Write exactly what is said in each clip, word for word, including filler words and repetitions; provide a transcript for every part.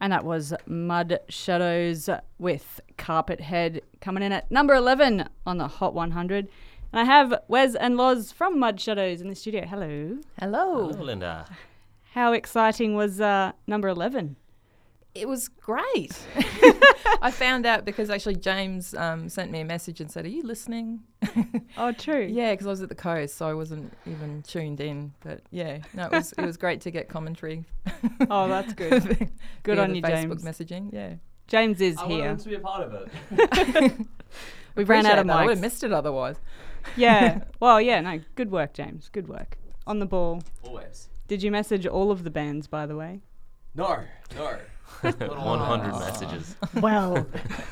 And that was Mud Shadows with Carpet Head coming in at number eleven on the Hot one hundred. And I have Wes and Loz from Mud Shadows in the studio. Hello. Hello. Hello, Linda. How exciting was uh, number eleven? It was great. I found out because actually James um, sent me a message and said, "Are you listening?" Oh, true. Yeah, because I was at the coast, so I wasn't even tuned in. But yeah, no, it was it was great to get commentary. Oh, that's good. Good via on the you, Facebook James. messaging. Yeah, James is I here. wanted to be a part of it. We ran out of Appreciate that. I would have mics. missed it otherwise. Yeah. Well, yeah, no, good work, James. Good work. On the ball. Always. Did you message all of the bands, by the way? No, no. one hundred messages. Well.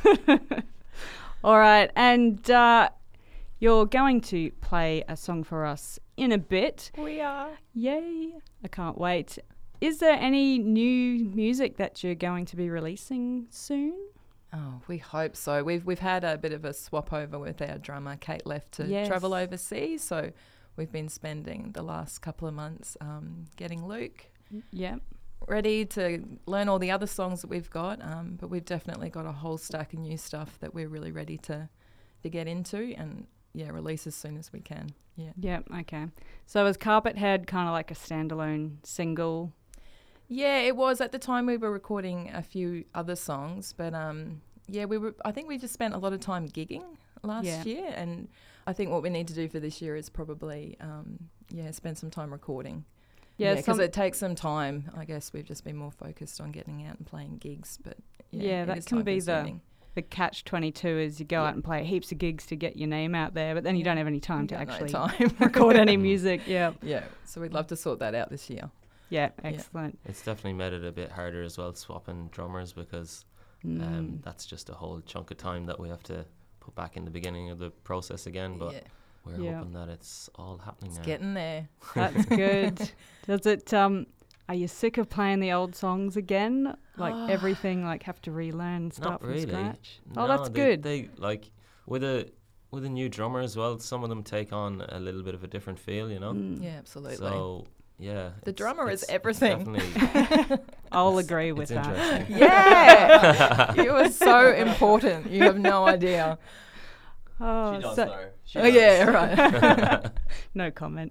All right. And uh, you're going to play a song for us in a bit. We are. Yay. I can't wait. Is there any new music that you're going to be releasing soon? Oh, we hope so. We've we've had a bit of a swap over with our drummer. Kate left to Yes. travel overseas, so we've been spending the last couple of months um, getting Luke Yeah. ready to learn all the other songs that we've got. Um, but we've definitely got a whole stack of new stuff that we're really ready to to get into and yeah, release as soon as we can. Yeah. Yeah. Okay. So was Carpet Head kind of like a standalone single? Yeah, it was. At the time we were recording a few other songs, but um, yeah, we were. I think we just spent a lot of time gigging last Yeah. year, and I think what we need to do for this year is probably um, yeah, spend some time recording. Yeah, because some- it takes some time. I guess we've just been more focused on getting out and playing gigs, but yeah, Yeah, it that is can be the time-consuming. the catch twenty-two is you go Yeah. out and play heaps of gigs to get your name out there, but then you Yeah. don't have any time We to got no actually time. record any music. Yeah. Yeah, so we'd love to sort that out this year. Yeah. Excellent. It's definitely made it a bit harder as well, swapping drummers, because Mm. um, that's just a whole chunk of time that we have to put back in the beginning of the process again. But yeah, we're Yeah. hoping that it's all happening it's now. getting there. That's good. Does it? Um, are you sick of playing the old songs again? Like everything, like have to relearn and start Not from really. scratch. No, Oh, that's they, good. They like with a with a new drummer as well. Some of them take on a little bit of a different feel, you know. Mm. Yeah, absolutely. So yeah, The it's- drummer is it's- it's everything. definitely- I'll it's- agree with it's that. interesting. Yeah, you are so important. You have no idea. Oh, She does so- though. She Oh does. yeah, right. no comment.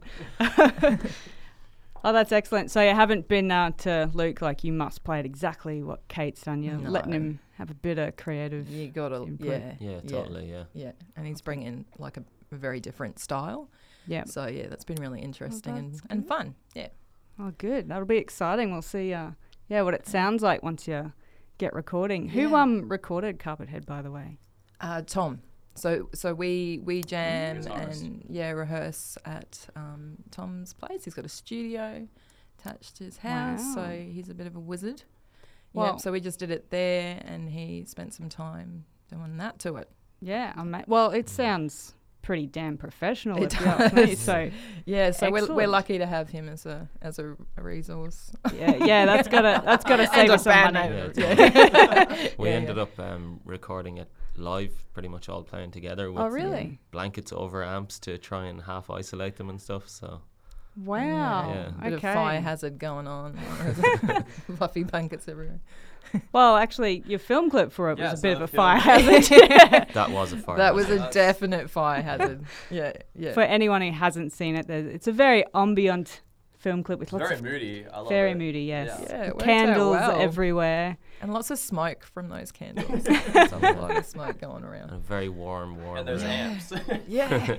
Oh, that's excellent. So you haven't been uh, to Luke, like you must play it exactly what Kate's done. You're No. letting him have a bit of creative. You gotta, Input. yeah, Yeah, totally. Yeah. yeah. And he's bringing like a, a very different style. Yeah. So yeah, that's been really interesting and, that's and good. fun. Yeah. Oh, good. That'll be exciting. We'll see. Uh, yeah, what it sounds like once you get recording. Who Yeah. um recorded Carpet Head, by the way? Uh, Tom. So so we we jam Guitarist. and yeah rehearse at um, Tom's place. He's got a studio attached to his house, Wow. so he's a bit of a wizard. Well- yeah. So we just did it there, and he spent some time doing that to it. Yeah. Ama- well, it sounds pretty damn professional. It if you ask me. does. So Yeah. So we're, we're Excellent. lucky to have him as a as a, a resource. yeah, yeah, that's gotta that's gotta save And a us some band money. name. Yeah, We Yeah, ended yeah. up um, recording it live, pretty much all playing together with Oh, really? blankets over amps to try and half isolate them and stuff. So Wow. Yeah. Bit Okay. of fire hazard going on. Fluffy blankets everywhere. Well, actually, your film clip for it Yeah, was a so bit of the a film- fire hazard. that was a fire. That was a hazard. definite fire hazard. Yeah, yeah. For anyone who hasn't seen it, there's- it's a very ambient film clip with lots Very of moody. I love very it. moody, yes. Yeah. Yeah, it worked out Candles well. everywhere. And lots of smoke from those candles. There's a lot of smoke going And around. a very warm, warm. And there's room. amps. Yeah.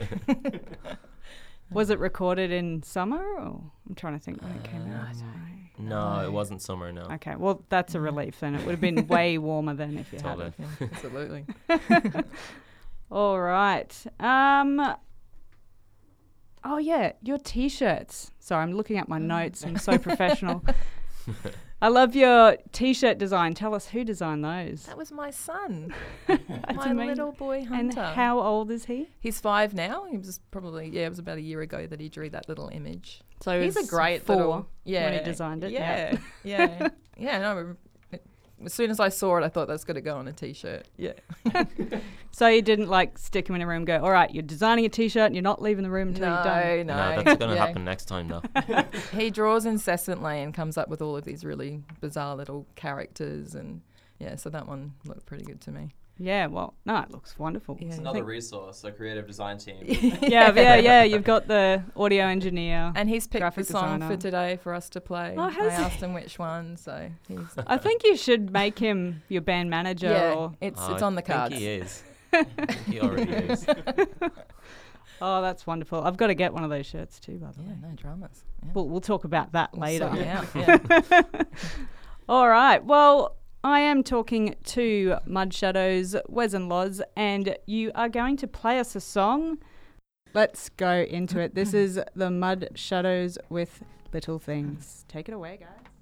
Was it recorded in summer? Or I'm trying to think when it came out. No, it wasn't summer. No. Okay, well, that's a relief then. It would have been way warmer then if you had Totally. it. Absolutely. All right. Um. Oh, yeah, your T-shirts. Sorry, I'm looking at my notes. I'm so professional. I love your T-shirt design. Tell us who designed those. That was my son. That's my amazing. little boy And Hunter. how old is he? He's five now. He was probably, yeah, it was about a year ago that he drew that little image. So He's a it's great four little, yeah. when he designed it. Yeah, yeah. Yeah, no, as soon as I saw it, I thought that's got to go on a T-shirt. Yeah. So you didn't like stick him in a room and go, all right, you're designing a T-shirt and you're not leaving the room until No, you've done. no. No, that's going to Yeah. happen next time, though. He draws incessantly and comes up with all of these really bizarre little characters, and yeah, so that one looked pretty good to me. Yeah, well, no, it looks wonderful. Yeah. It's I another think- resource, a creative design team. yeah, yeah, yeah. You've got the audio engineer. And he's picked Graphic the song designer. for today for us to play. Oh, I has he? asked him which one, so he's I think you should make him your band manager. yeah, Or it's Oh, it's on the I think cards. he is. I think he already is. oh, that's wonderful. I've got to get one of those shirts too, by the Yeah, way. no dramas. Yeah. We'll, we'll talk about that We'll later. sort it out, yeah. All right. Well, I am talking to Mud Shadows, Wes and Loz, and you are going to play us a song. Let's go into it. This is the Mud Shadows with Little Things. Take it away, guys.